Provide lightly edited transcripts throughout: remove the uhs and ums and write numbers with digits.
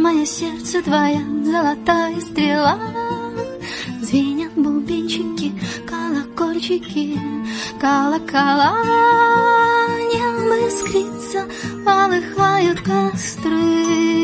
мое сердце твоя золотая стрела. Звенят бубенчики, колокольчики, колокола. Небо искрится, полыхают костры.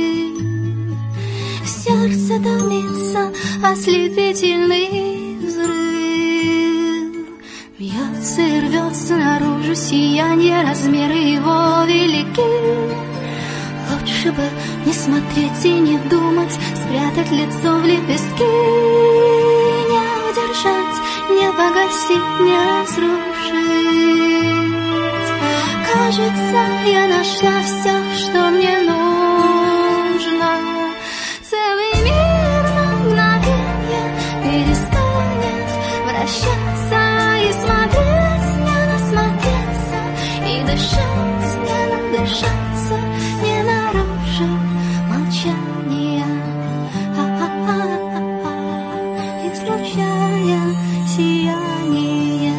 В сердце томится ослепительный взрыв. Бьется и рвется наружу сияние, размеры его велики. Лучше бы не смотреть и не думать, спрятать лицо в лепестки. Не удержать, не погасить, не разрушить. Кажется, я нашла все, что мне нужно. Целый мир на мгновенье перестанет вращаться и смотреть, не насмотреться, и дышать, не надышаться, не нарушив молчания, излучая сияние.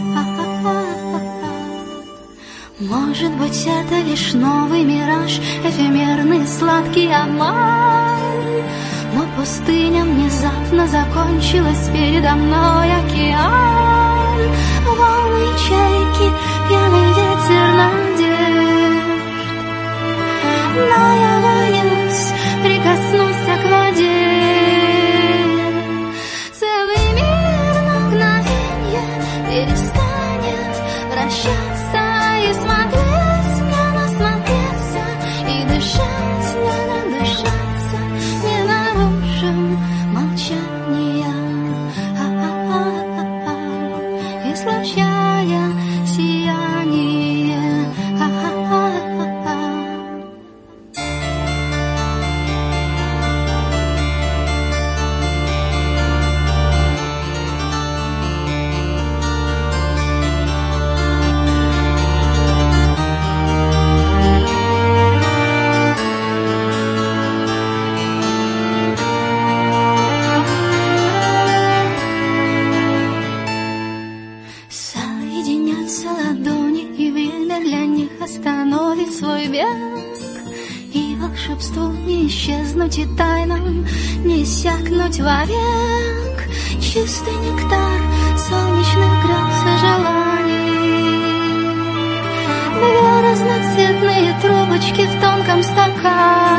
Может быть, это лишь новый мираж, эфемерный сладкий обман. Но пустыня внезапно закончилась, передо мной океан. Волны чайки, пьяный ветер надежд. Но я боюсь прикоснуться к воде. Целый мир на мгновенье перестанет вращаться и смотреть, не насмотреться, и дышать, не надышаться, не нарушим молчания, излучая сияние. Соединятся ладони, и время для них остановит свой бег. И волшебству не исчезнуть, и тайнам не иссякнуть вовек. Чистый нектар солнечных грез и желаний. Две разноцветные трубочки в тонком стакане.